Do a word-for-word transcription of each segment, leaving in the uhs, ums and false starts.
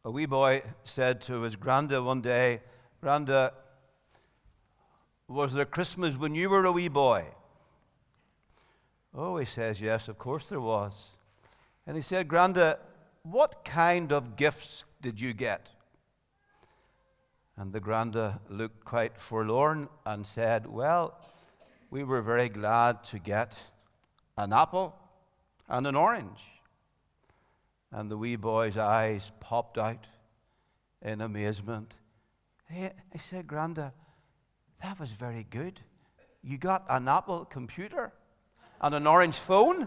A wee boy said to his granda one day, "Granda, was there Christmas when you were a wee boy?" "Oh," he says, "yes, of course there was." And he said, "Granda, what kind of gifts did you get?" And the granda looked quite forlorn and said, "Well, we were very glad to get an apple and an orange." And the wee boy's eyes popped out in amazement. He, he said, "Granda, that was very good. You got an Apple computer and an orange phone?"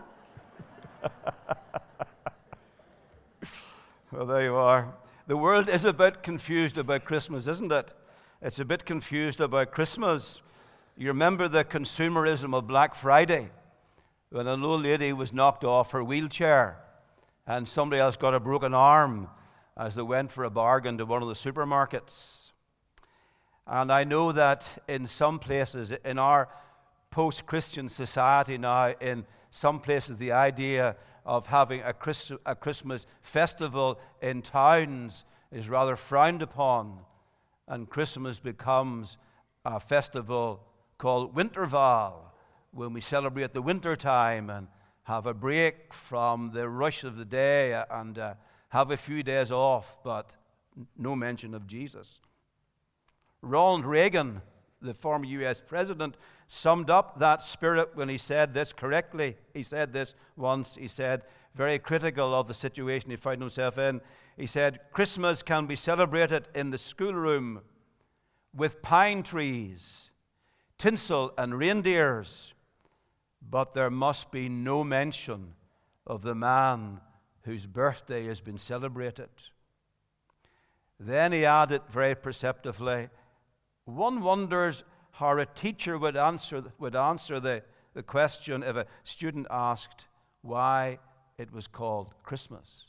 Well, there you are. The world is a bit confused about Christmas, isn't it? It's a bit confused about Christmas. You remember the consumerism of Black Friday, when an old lady was knocked off her wheelchair and somebody else got a broken arm as they went for a bargain to one of the supermarkets. And I know that in some places, in our post-Christian society now, in some places the idea of having a, Christ- a Christmas festival in towns is rather frowned upon, and Christmas becomes a festival called Winterval, when we celebrate the winter time and have a break from the rush of the day and uh, have a few days off, but no mention of Jesus. Ronald Reagan, the former U S president, summed up that spirit when he said this correctly. He said this once. He said, very critical of the situation he found himself in, he said, "Christmas can be celebrated in the schoolroom with pine trees, tinsel and reindeers, but there must be no mention of the man whose birthday has been celebrated." Then he added very perceptively, "One wonders how a teacher would answer, would answer the, the question if a student asked why it was called Christmas."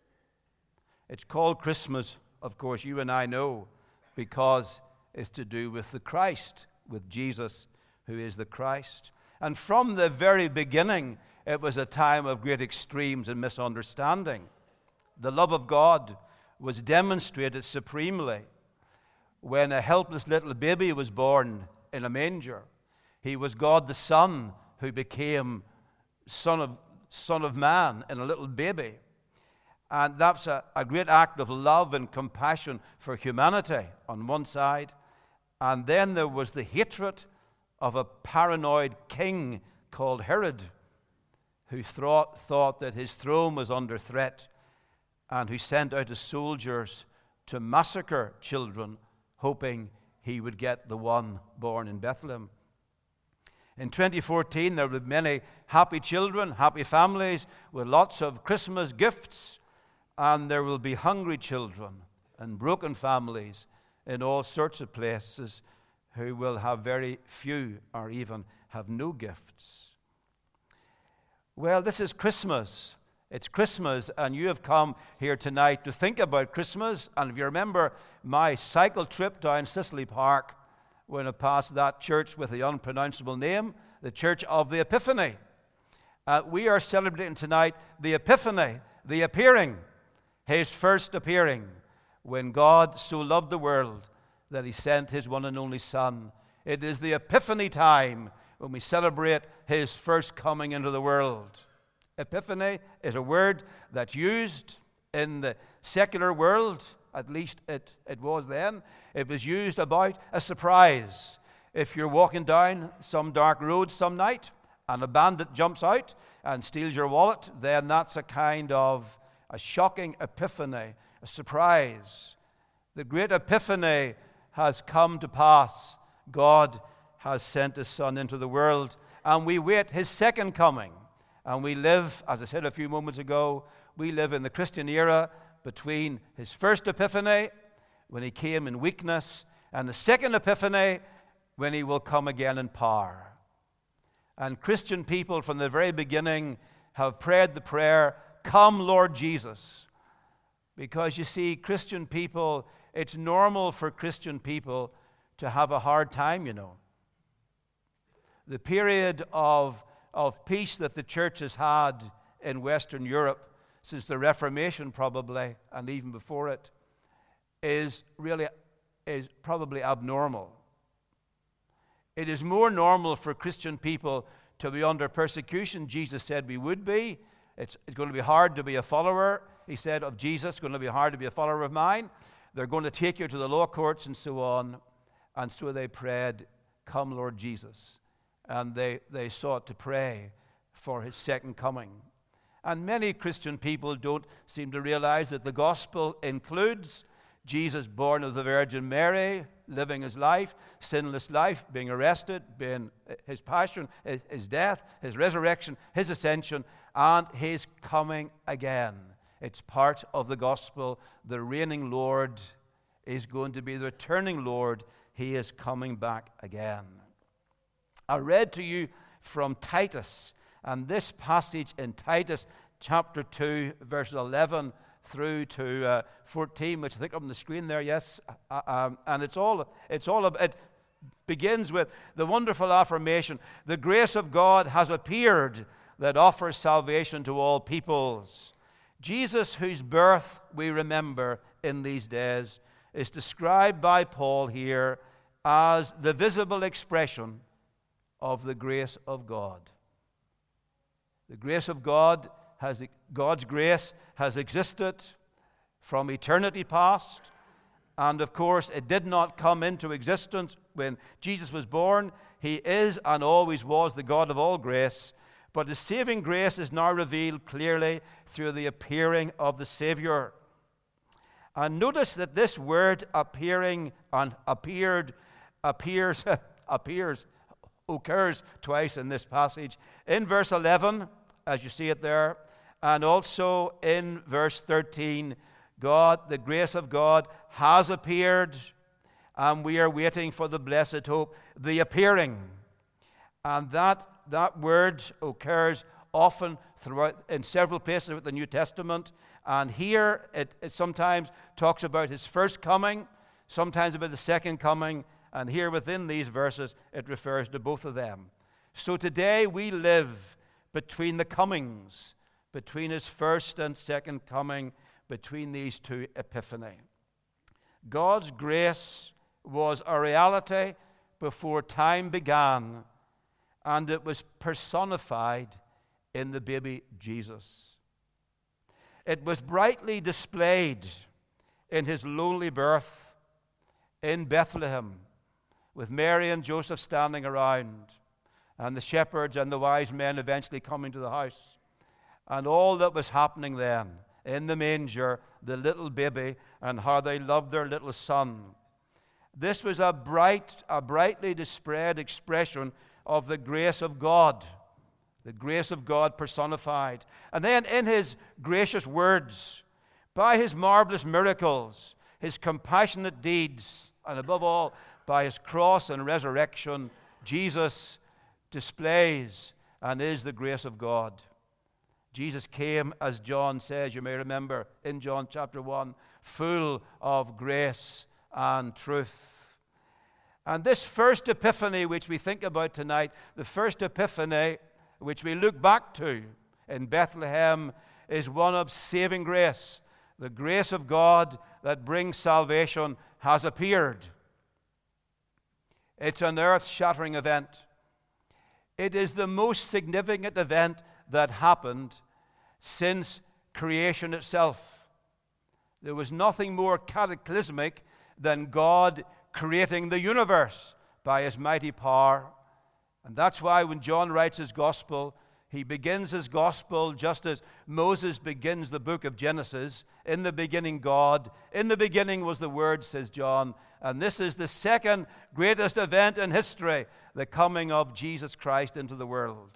It's called Christmas, of course, you and I know, because it's to do with the Christ, with Jesus, who is the Christ. And from the very beginning, it was a time of great extremes and misunderstanding. The love of God was demonstrated supremely when a helpless little baby was born in a manger. He was God the Son who became Son of, son of Man in a little baby. And that's a, a great act of love and compassion for humanity on one side. And then there was the hatred of a paranoid king called Herod, who thought, thought that his throne was under threat, and who sent out his soldiers to massacre children, hoping he would get the one born in Bethlehem. In twenty fourteen, there will be many happy children, happy families with lots of Christmas gifts, and there will be hungry children and broken families in all sorts of places who will have very few or even have no gifts. Well, this is Christmas. It's Christmas, and you have come here tonight to think about Christmas. And if you remember my cycle trip down Cicely Park, when I passed that church with the unpronounceable name, the Church of the Epiphany. Uh, we are celebrating tonight the Epiphany, the appearing, his first appearing, when God so loved the world that he sent his one and only Son. It is the Epiphany time when we celebrate his first coming into the world. Epiphany is a word that's used in the secular world, at least it, it was then. It was used about a surprise. If you're walking down some dark road some night and a bandit jumps out and steals your wallet, then that's a kind of a shocking epiphany, a surprise. The great epiphany has come to pass. God has sent his Son into the world, and we wait his second coming. And we live, as I said a few moments ago, we live in the Christian era between his first epiphany, when he came in weakness, and the second epiphany, when he will come again in power. And Christian people from the very beginning have prayed the prayer, "Come, Lord Jesus." Because you see, Christian people, it's normal for Christian people to have a hard time, you know. The period of, of peace that the church has had in Western Europe since the Reformation probably, and even before it, is really is probably abnormal. It is more normal for Christian people to be under persecution. Jesus said we would be. It's, it's going to be hard to be a follower, he said, of Jesus. It's going to be hard to be a follower of mine. They're going to take you to the law courts and so on. And so they prayed, come, Lord Jesus. And they, they sought to pray for his second coming. And many Christian people don't seem to realize that the gospel includes Jesus born of the Virgin Mary, living his life, sinless life, being arrested, being his passion, his, his death, his resurrection, his ascension, and his coming again. It's part of the gospel. The reigning Lord is going to be the returning Lord. He is coming back again. I read to you from Titus, and this passage in Titus chapter two, verses eleven through to uh, fourteen, which I think up on the screen there, yes, uh, um, and it's all, it's all, it begins with the wonderful affirmation, the grace of God has appeared that offers salvation to all peoples. Jesus, whose birth we remember in these days, is described by Paul here as the visible expression of the grace of God. The grace of God has, God's grace has existed from eternity past, and of course it did not come into existence when Jesus was born. He is and always was the God of all grace, but his saving grace is now revealed clearly through the appearing of the Savior. And notice that this word appearing and appeared appears appears occurs twice in this passage. In verse eleven, as you see it there, and also in verse thirteen, God, the grace of God has appeared, and we are waiting for the blessed hope, the appearing. And that, that word occurs often throughout in several places of the New Testament. And here it, it sometimes talks about his first coming, sometimes about the second coming, and here within these verses it refers to both of them. So today we live between the comings, between his first and second coming, between these two epiphany. God's grace was a reality before time began, and it was personified in the baby Jesus. It was brightly displayed in his lowly birth in Bethlehem, with Mary and Joseph standing around, and the shepherds and the wise men eventually coming to the house, and all that was happening then in the manger, the little baby, and how they loved their little son. This was a bright, a brightly displayed expression of the grace of God, the grace of God personified. And then in his gracious words, by his marvelous miracles, his compassionate deeds, and above all, by his cross and resurrection, Jesus displays and is the grace of God. Jesus came, as John says, you may remember, in John chapter one, full of grace and truth. And this first epiphany, which we think about tonight, the first epiphany, which we look back to in Bethlehem, is one of saving grace. The grace of God that brings salvation has appeared. It's an earth-shattering event. It is the most significant event that happened since creation itself. There was nothing more cataclysmic than God creating the universe by his mighty power. And that's why when John writes his gospel, he begins his gospel just as Moses begins the book of Genesis. In the beginning, God. In the beginning was the Word, says John. And this is the second greatest event in history, the coming of Jesus Christ into the world.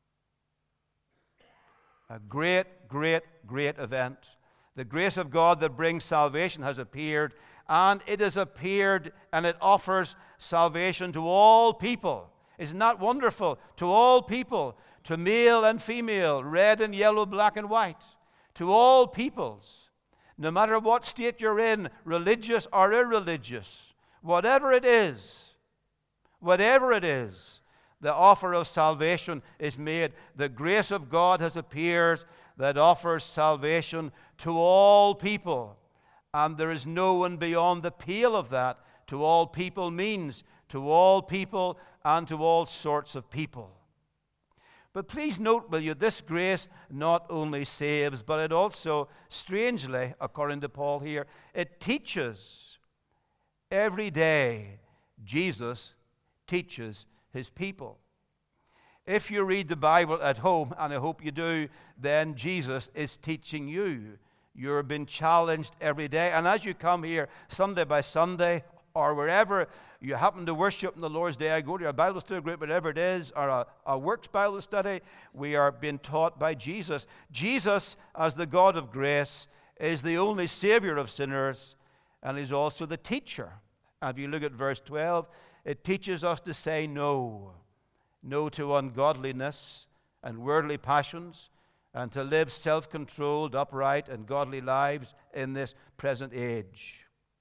A great, great, great event. The grace of God that brings salvation has appeared, and it has appeared, and it offers salvation to all people. Isn't that wonderful? To all people, to male and female, red and yellow, black and white, to all peoples, no matter what state you're in, religious or irreligious, whatever it is, whatever it is, the offer of salvation is made. The grace of God has appeared that offers salvation to all people. And there is no one beyond the pale of that. To all people means to all people and to all sorts of people. But please note, will you, this grace not only saves, but it also, strangely, according to Paul here, it teaches. Every day, Jesus teaches his people. If you read the Bible at home, and I hope you do, then Jesus is teaching you. You're being challenged every day. And as you come here Sunday by Sunday, or wherever you happen to worship on the Lord's Day, I go to a Bible study group, whatever it is, or a, a works Bible study, we are being taught by Jesus. Jesus, as the God of grace, is the only Savior of sinners, and he's also the teacher. And if you look at verse twelve, it teaches us to say no. No to ungodliness and worldly passions, and to live self-controlled, upright, and godly lives in this present age.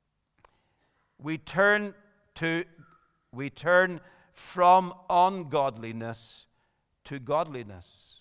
We turn to, we turn from ungodliness to godliness.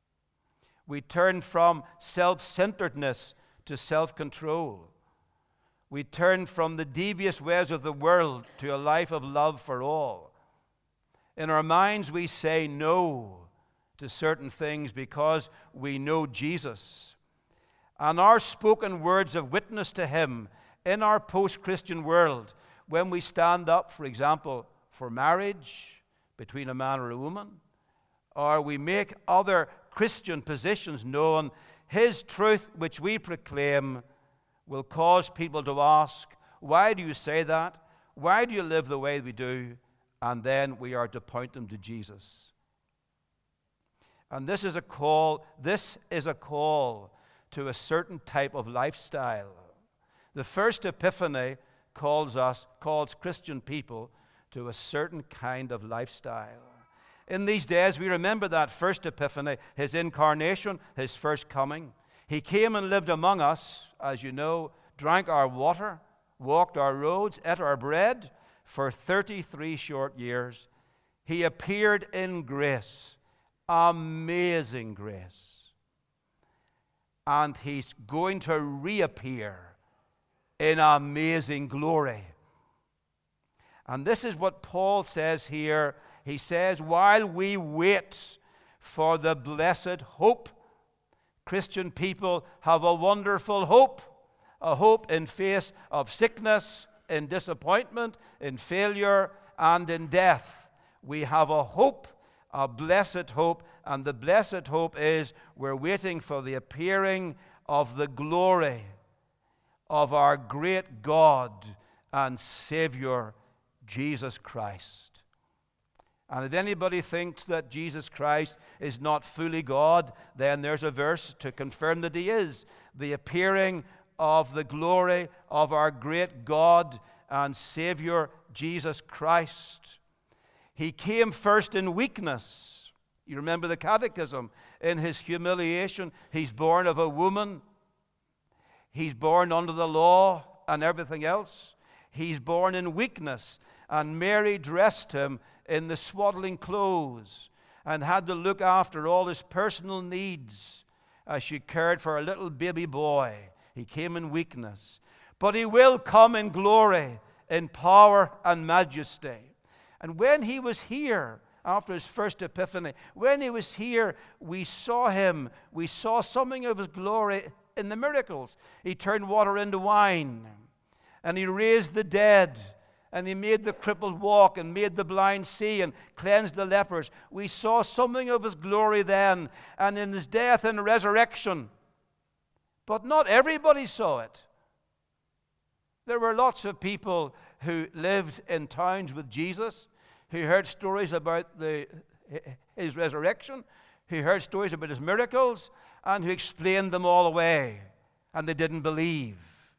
We turn from self-centeredness to self-control. We turn from the devious ways of the world to a life of love for all. In our minds, we say no to certain things because we know Jesus. And our spoken words of witness to him in our post-Christian world, when we stand up, for example, for marriage between a man or a woman, or we make other Christian positions known, his truth which we proclaim will cause people to ask, why do you say that? Why do you live the way we do? And then we are to point them to Jesus. And this is a call, this is a call to a certain type of lifestyle. The first epiphany calls us, calls Christian people to a certain kind of lifestyle. In these days, we remember that first epiphany, his incarnation, his first coming. He came and lived among us, as you know, drank our water, walked our roads, ate our bread for thirty-three short years. He appeared in grace, amazing grace. And he's going to reappear in amazing glory. And this is what Paul says here. He says, while we wait for the blessed hope, Christian people have a wonderful hope, a hope in face of sickness, in disappointment, in failure, and in death. We have a hope, a blessed hope, and the blessed hope is we're waiting for the appearing of the glory of our great God and Savior, Jesus Christ. And if anybody thinks that Jesus Christ is not fully God, then there's a verse to confirm that he is. The appearing of the glory of our great God and Savior, Jesus Christ. He came first in weakness. You remember the catechism. In his humiliation, he's born of a woman. He's born under the law and everything else. He's born in weakness. And Mary dressed him in the swaddling clothes and had to look after all his personal needs as she cared for a little baby boy. He came in weakness. But he will come in glory, in power and majesty. And when he was here, after his first epiphany, when he was here, we saw him. We saw something of his glory in the miracles. He turned water into wine, and he raised the dead, and he made the crippled walk, and made the blind see, and cleansed the lepers. We saw something of his glory then, and in his death and resurrection. But not everybody saw it. There were lots of people who lived in towns with Jesus, who heard stories about the, his resurrection, who heard stories about his miracles, and who explained them all away, and they didn't believe.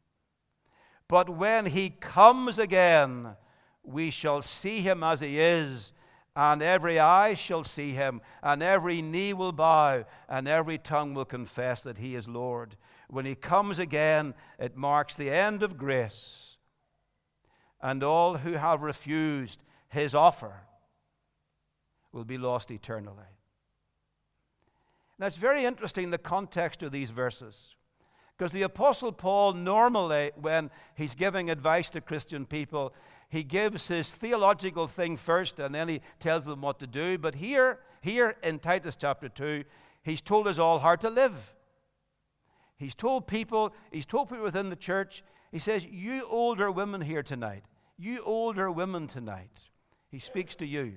But when he comes again, we shall see him as he is, and every eye shall see him, and every knee will bow, and every tongue will confess that he is Lord. When he comes again, it marks the end of grace, and all who have refused his offer will be lost eternally. Now, it's very interesting, the context of these verses, because the Apostle Paul normally, when he's giving advice to Christian people, he gives his theological thing first, and then he tells them what to do. But here, here in Titus chapter two, he's told us all how to live. He's told people, he's told people within the church, he says, you older women here tonight, you older women tonight, he speaks to you.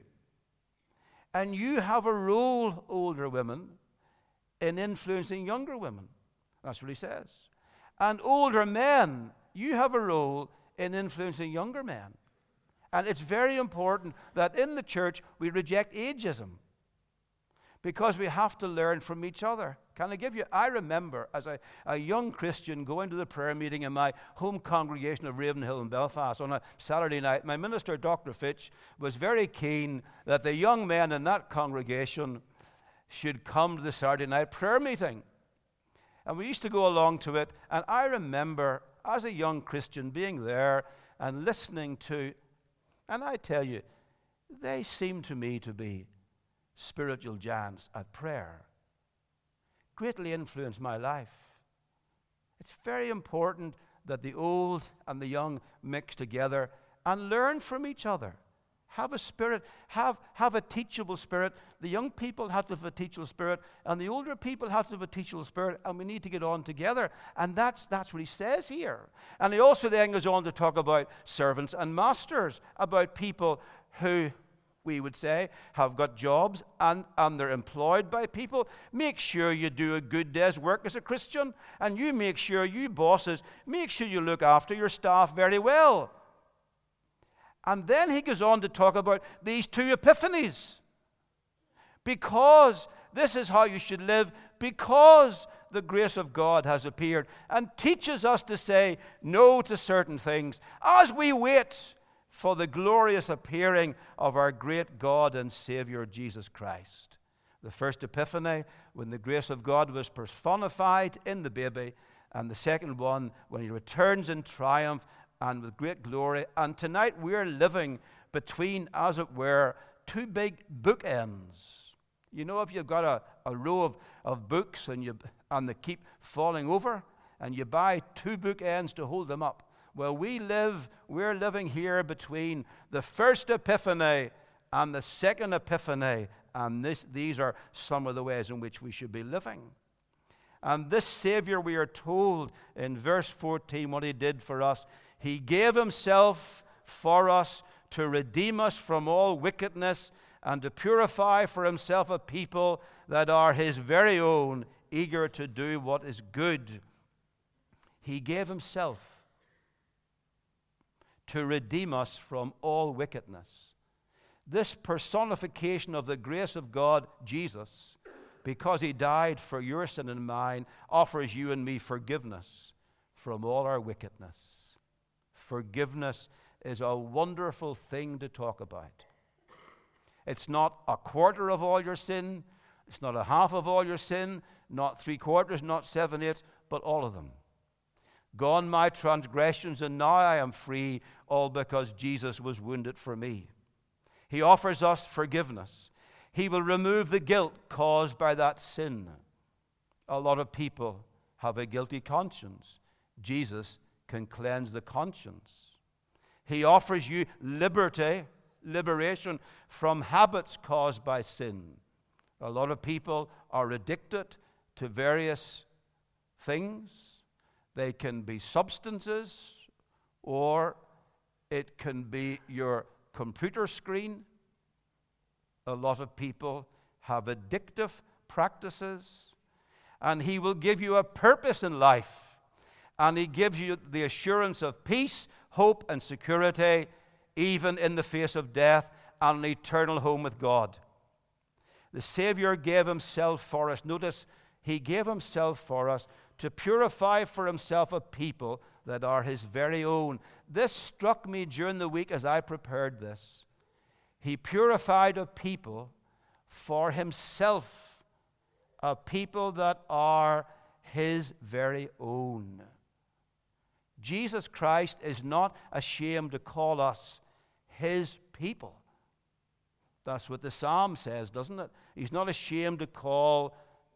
And you have a role, older women, in influencing younger women. That's what he says. And older men, you have a role in influencing younger men. And it's very important that in the church we reject ageism, because we have to learn from each other. Can I give you, I remember as a, a young Christian going to the prayer meeting in my home congregation of Ravenhill in Belfast on a Saturday night. My minister, Doctor Fitch, was very keen that the young men in that congregation should come to the Saturday night prayer meeting. And we used to go along to it, and I remember as a young Christian being there and listening to, and I tell you, they seemed to me to be spiritual giants at prayer. Greatly influenced my life. It's very important that the old and the young mix together and learn from each other. Have a spirit, have, have a teachable spirit. The young people have to have a teachable spirit, and the older people have to have a teachable spirit, and we need to get on together. And that's, that's what he says here. And he also then goes on to talk about servants and masters, about people who, we would say, have got jobs and, and they're employed by people. Make sure you do a good day's work as a Christian, and you make sure, you bosses, make sure you look after your staff very well. And then he goes on to talk about these two epiphanies. Because this is how you should live, because the grace of God has appeared, and teaches us to say no to certain things as we wait for the glorious appearing of our great God and Savior, Jesus Christ. The first epiphany, when the grace of God was personified in the baby, and the second one, when he returns in triumph and with great glory. And tonight we're living between, as it were, two big bookends. You know, if you've got a, a row of, of books and, you, and they keep falling over, and you buy two bookends to hold them up. Well, we live, we're living here between the first epiphany and the second epiphany, and this, these are some of the ways in which we should be living. And this Savior, we are told in verse fourteen what he did for us. He gave himself for us to redeem us from all wickedness and to purify for himself a people that are his very own, eager to do what is good. He gave himself to redeem us from all wickedness. This personification of the grace of God, Jesus, because he died for your sin and mine, offers you and me forgiveness from all our wickedness. Forgiveness is a wonderful thing to talk about. It's not a quarter of all your sin. It's not a half of all your sin. Not three quarters, not seven eighths, but all of them. Gone my transgressions, and now I am free, all because Jesus was wounded for me. He offers us forgiveness. He will remove the guilt caused by that sin. A lot of people have a guilty conscience. Jesus can cleanse the conscience. He offers you liberty, liberation from habits caused by sin. A lot of people are addicted to various things. They can be substances, or it can be your computer screen. A lot of people have addictive practices, and he will give you a purpose in life. And he gives you the assurance of peace, hope, and security, even in the face of death, and an eternal home with God. The Savior gave himself for us. Notice, he gave himself for us to purify for himself a people that are his very own. This struck me during the week as I prepared this. He purified a people for himself, a people that are his very own. Jesus Christ is not ashamed to call us his people. That's what the psalm says, doesn't it? He's not ashamed to call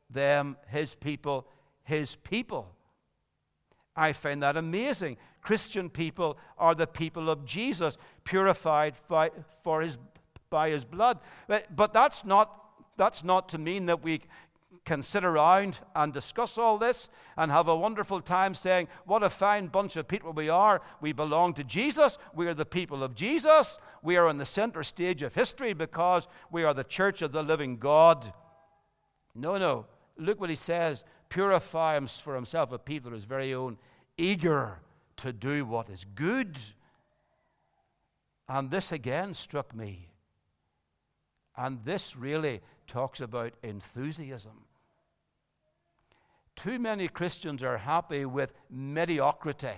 them, his people, his people. I find that amazing. Christian people are the people of Jesus, purified by, for his, by his blood. But, but that's not, that's not to mean that we can sit around and discuss all this and have a wonderful time saying, what a fine bunch of people we are. We belong to Jesus. We are the people of Jesus. We are on the center stage of history because we are the church of the living God. No, no. Look what he says. Purify him for himself a people of his very own, eager to do what is good. And this again struck me. And this really talks about enthusiasm. Too many Christians are happy with mediocrity.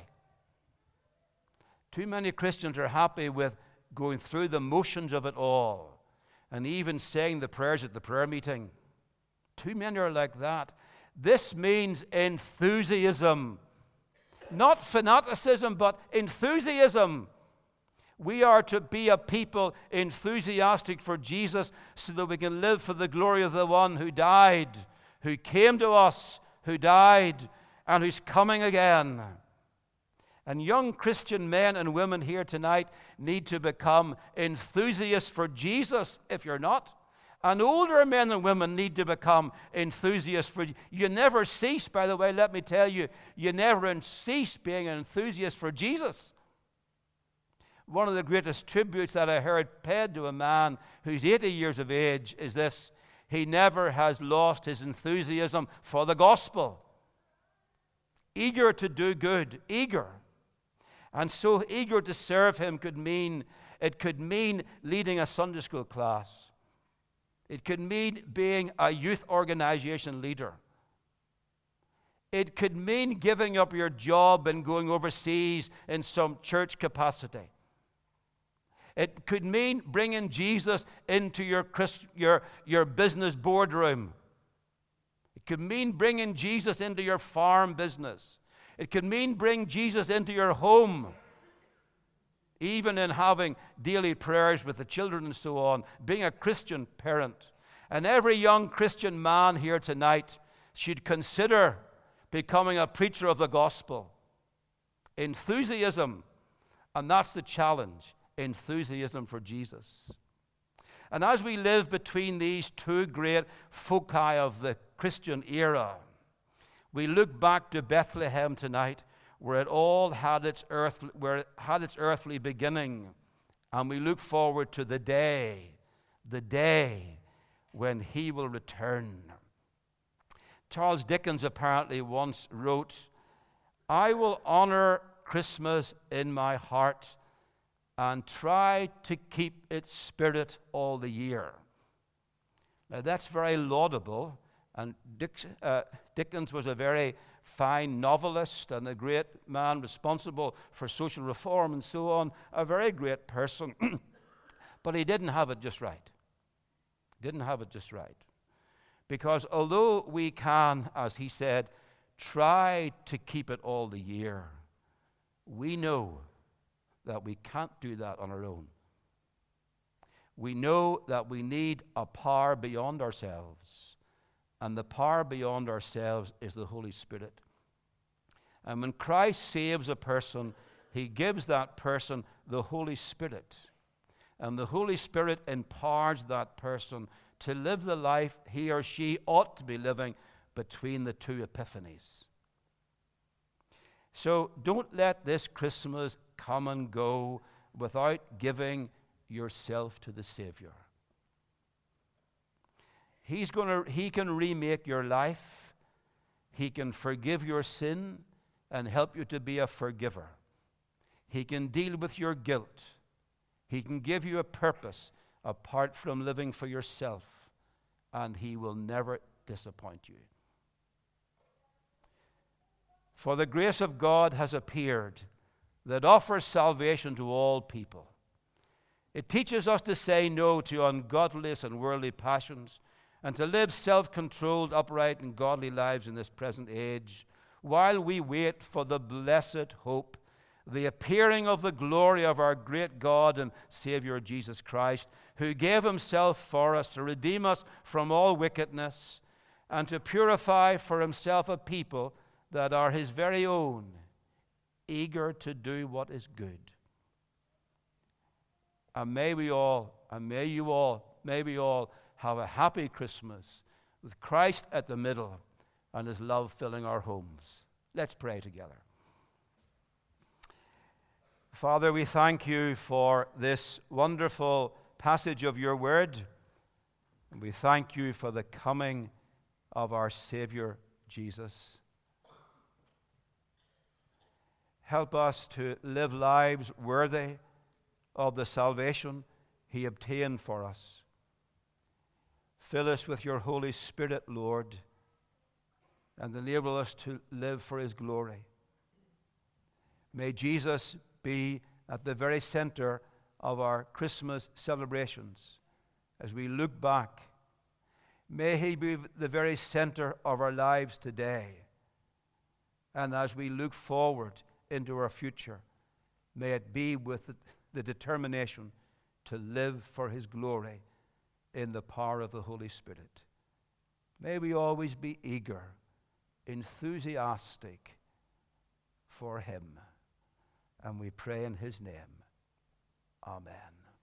Too many Christians are happy with going through the motions of it all and even saying the prayers at the prayer meeting. Too many are like that. This means enthusiasm. Not fanaticism, but enthusiasm. We are to be a people enthusiastic for Jesus so that we can live for the glory of the one who died, who came to us, who died, and who's coming again. And young Christian men and women here tonight need to become enthusiasts for Jesus if you're not. And older men and women need to become enthusiasts for Jesus. You never cease, by the way, let me tell you, you never cease being an enthusiast for Jesus. One of the greatest tributes that I heard paid to a man who's eighty years of age is this: he never has lost his enthusiasm for the gospel. Eager to do good, eager. And so eager to serve him could mean, it could mean leading a Sunday school class. It could mean being a youth organization leader. It could mean giving up your job and going overseas in some church capacity. It could mean bringing Jesus into your, Christ, your, your business boardroom. It could mean bringing Jesus into your farm business. It could mean bringing Jesus into your home. Even in having daily prayers with the children and so on, being a Christian parent. And every young Christian man here tonight should consider becoming a preacher of the gospel. Enthusiasm, and that's the challenge, enthusiasm for Jesus. And as we live between these two great foci of the Christian era, we look back to Bethlehem tonight, where it all had its earth, where it had its earthly beginning, and we look forward to the day, the day when he will return. Charles Dickens apparently once wrote, "I will honor Christmas in my heart and try to keep its spirit all the year." Now that's very laudable, and Dick, uh, Dickens was a very fine novelist and a great man responsible for social reform and so on, a very great person. But he didn't have it just right. Didn't have it just right. Because although we can, as he said, try to keep it all the year, we know that we can't do that on our own. We know that we need a power beyond ourselves. And the power beyond ourselves is the Holy Spirit. And when Christ saves a person, he gives that person the Holy Spirit. And the Holy Spirit empowers that person to live the life he or she ought to be living between the two epiphanies. So don't let this Christmas come and go without giving yourself to the Savior. He's gonna, he can remake your life. He can forgive your sin and help you to be a forgiver. He can deal with your guilt. He can give you a purpose apart from living for yourself, and he will never disappoint you. For the grace of God has appeared that offers salvation to all people. It teaches us to say no to ungodliness and worldly passions, and to live self-controlled, upright, and godly lives in this present age, while we wait for the blessed hope, the appearing of the glory of our great God and Savior Jesus Christ, who gave himself for us to redeem us from all wickedness and to purify for himself a people that are his very own, eager to do what is good. And may we all, and may you all, may we all have a happy Christmas with Christ at the middle and his love filling our homes. Let's pray together. Father, we thank you for this wonderful passage of your word. And we thank you for the coming of our Savior, Jesus. Help us to live lives worthy of the salvation he obtained for us. Fill us with your Holy Spirit, Lord, and enable us to live for his glory. May Jesus be at the very center of our Christmas celebrations as we look back. May he be the very center of our lives today. And as we look forward into our future, may it be with the, the determination to live for his glory in the power of the Holy Spirit. May we always be eager, enthusiastic for him. And we pray in his name. Amen.